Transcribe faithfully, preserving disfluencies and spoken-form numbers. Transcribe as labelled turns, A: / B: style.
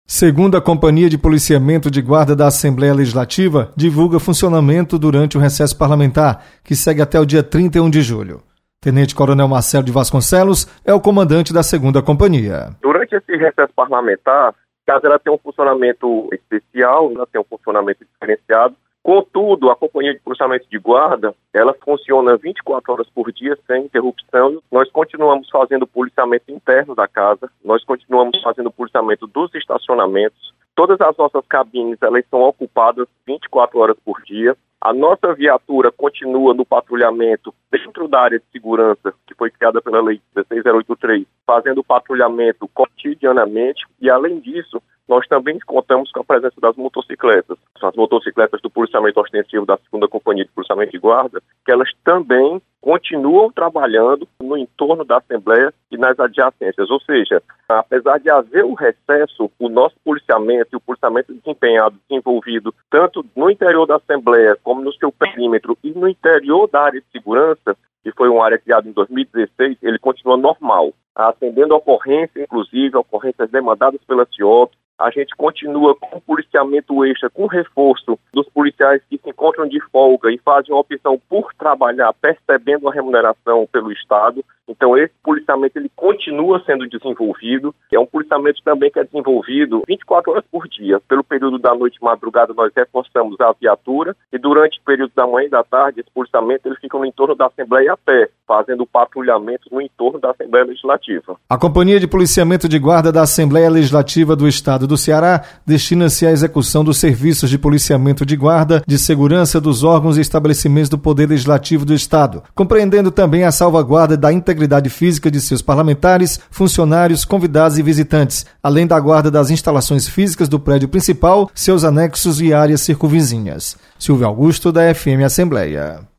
A: Segunda Companhia de Policiamento de Guarda da Assembleia Legislativa divulga funcionamento durante o recesso parlamentar, que segue até o dia trinta e um de julho. Tenente Coronel Marcelo de Vasconcelos é o comandante da Segunda Companhia.
B: Durante esse recesso parlamentar, caso ela tenha um funcionamento especial, ela tem um funcionamento diferenciado. Contudo, a Companhia de Policiamento de Guarda, ela funciona vinte e quatro horas por dia, sem interrupção. Nós continuamos fazendo o policiamento interno da casa, nós continuamos fazendo o policiamento dos estacionamentos. Todas as nossas cabines, elas são ocupadas vinte e quatro horas por dia. A nossa viatura continua no patrulhamento dentro da área de segurança, que foi criada pela Lei dezesseis mil oitenta e três, fazendo o patrulhamento cotidianamente. E, além disso, nós também contamos com a presença das motocicletas. As motocicletas do policiamento ostensivo da Segunda Companhia de Policiamento de Guarda, que elas também continuam trabalhando no entorno da Assembleia e nas adjacências. Ou seja, apesar de haver o recesso, o nosso policiamento e o policiamento desempenhado, desenvolvido, tanto no interior da Assembleia como no seu perímetro e no interior da área de segurança, que foi uma área criada em dois mil e dezesseis, ele continua normal, atendendo ocorrências, inclusive ocorrências demandadas pela C I O P. A gente continua com policiamento extra, com reforço dos policiais que se encontram de folga e fazem uma opção por trabalhar, percebendo a remuneração pelo Estado. Então, esse policiamento ele continua sendo desenvolvido. É um policiamento também que é desenvolvido vinte e quatro horas por dia. Pelo período da noite e madrugada, nós reforçamos a viatura e durante o período da manhã e da tarde, esse policiamento ele fica no entorno da Assembleia a pé, fazendo patrulhamento no entorno da Assembleia Legislativa.
A: A Companhia de Policiamento de Guarda da Assembleia Legislativa do Estado do Ceará destina-se à execução dos serviços de policiamento de guarda, de segurança dos órgãos e estabelecimentos do Poder Legislativo do Estado, compreendendo também a salvaguarda da integridade física de seus parlamentares, funcionários, convidados e visitantes, além da guarda das instalações físicas do prédio principal, seus anexos e áreas circunvizinhas. Silvio Augusto, da F M Assembleia.